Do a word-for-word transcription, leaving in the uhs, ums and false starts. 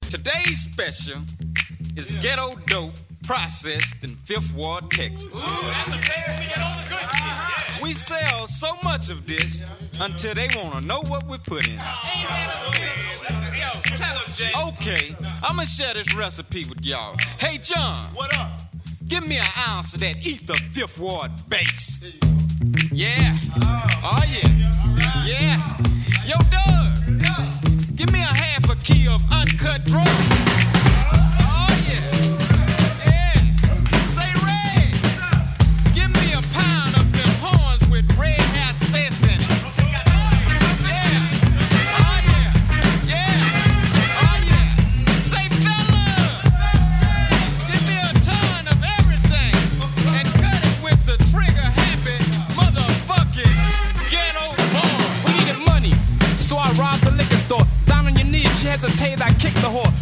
Today's special is ghetto dope processed in Fifth Ward, Texas. Ooh, that's the place we get all the good shit. Yeah. We sell so much of this until they want to know what we put in it. Yo, tell them, Jay. Okay, I'm going to share this recipe with y'all. Hey, John. What up? Give me an ounce of that Ether Fifth Ward base. Yeah. Oh, yeah. Yeah. Yo, Doug. Give me a half a key of uncut draw.